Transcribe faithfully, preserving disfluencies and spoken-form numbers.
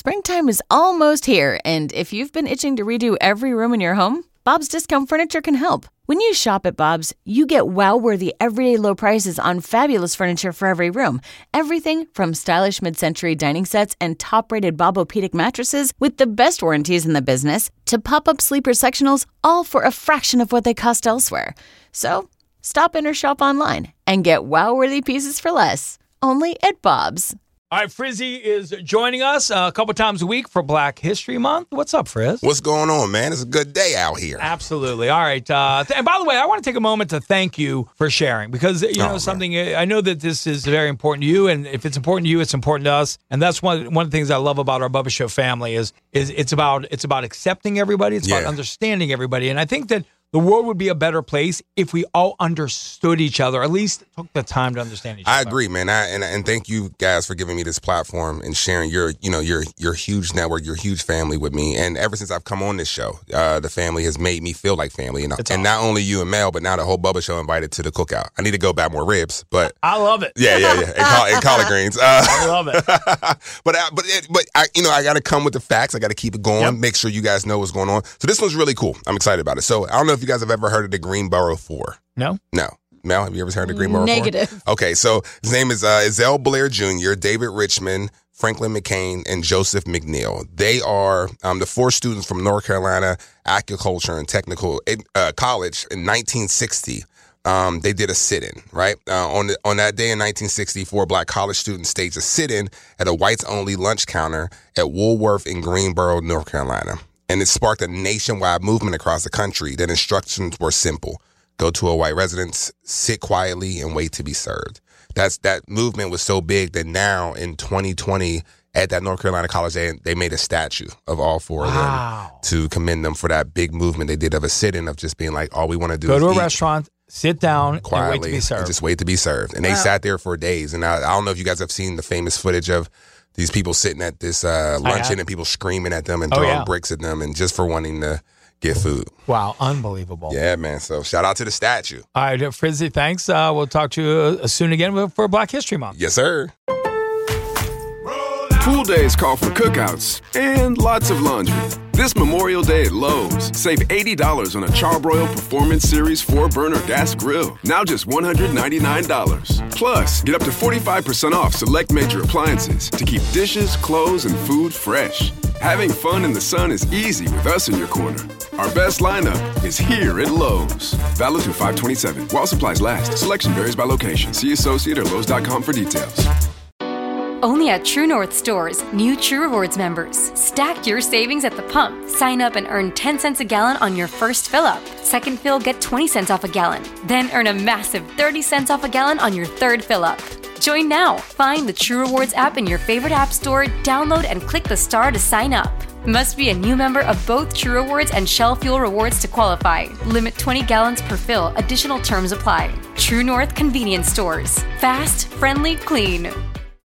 Springtime is almost here, and if you've been itching to redo every room in your home, Bob's Discount Furniture can help. When you shop at Bob's, you get wow-worthy everyday low prices on fabulous furniture for every room. Everything from stylish mid-century dining sets and top-rated Bobopedic mattresses with the best warranties in the business to pop-up sleeper sectionals, all for a fraction of what they cost elsewhere. So, stop in or shop online and get wow-worthy pieces for less. Only at Bob's. All right, Frizzy is joining us uh, a couple times a week for Black History Month. What's up, Frizz? What's going on, man? It's a good day out here. Absolutely. All right. Uh, th- and by the way, I want to take a moment to thank you for sharing because, you know, oh, something, man. I know that this is very important to you, and if it's important to you, it's important to us. And that's one, one of the things I love about our Bubba Show family is, is it's about it's about accepting everybody. It's yeah. about understanding everybody. And I think that the world would be a better place if we all understood each other, at least took the time to understand each I other. I agree, man. I, and and thank you guys for giving me this platform and sharing your, you know, your your huge network, your huge family with me. And ever since I've come on this show, uh, the family has made me feel like family. And, and awesome. Not only you and Mel, but now the whole Bubba Show invited to the cookout. I need to go buy more ribs, but I love it. Yeah, yeah, yeah. And, col- and collard greens. Uh, I love it. but I, but it, but I, you know, I got to come with the facts. I got to keep it going. Yep. Make sure you guys know what's going on. So this one's really cool. I'm excited about it. So I don't know if you guys have ever heard of the Greenboro Four. No? No. Mel, have you ever heard of Greenboro Negative. Four? Okay, so his name is uh, Ezell Blair Junior, David Richmond, Franklin McCain, and Joseph McNeil. They are um, the four students from North Carolina Agriculture and Technical uh, College in nineteen sixty. Um, they did a sit-in, right? Uh, on the, on that day in nineteen sixty, four black college students staged a sit-in at a whites-only lunch counter at Woolworth in Greenboro, North Carolina. And it sparked a nationwide movement across the country. The instructions were simple. Go to a white residence, sit quietly, and wait to be served. That's That movement was so big that now in twenty twenty, at that North Carolina college, they, they made a statue of all four wow. of them to commend them for that big movement they did of a sit-in of just being like, all we want to do Go is to a eat. restaurant, sit down, quietly, and wait to be served. And just wait to be served. And they wow. sat there for days. And I, I don't know if you guys have seen the famous footage of these people sitting at this uh, luncheon and people screaming at them and oh, throwing yeah. bricks at them and just for wanting to get food. Wow, unbelievable. Yeah, man. So shout out to the statue. All right, Frizzy, thanks. Uh, we'll talk to you uh, soon again for Black History Month. Yes, sir. Pool days call for cookouts and lots of laundry. This Memorial Day at Lowe's, save eighty dollars on a Charbroil Performance Series four burner gas grill. Now just one hundred ninety-nine dollars. Plus, get up to forty-five percent off select major appliances to keep dishes, clothes, and food fresh. Having fun in the sun is easy with us in your corner. Our best lineup is here at Lowe's. Valid through five twenty-seven. While supplies last. Selection varies by location. See associate or lowes dot com for details. Only at True North stores, new True Rewards members. Stack your savings at the pump. Sign up and earn ten cents a gallon on your first fill-up. Second fill, get twenty cents off a gallon. Then earn a massive thirty cents off a gallon on your third fill-up. Join now. Find the True Rewards app in your favorite app store, download and click the star to sign up. Must be a new member of both True Rewards and Shell Fuel Rewards to qualify. Limit twenty gallons per fill. Additional terms apply. True North Convenience Stores. Fast, friendly, clean.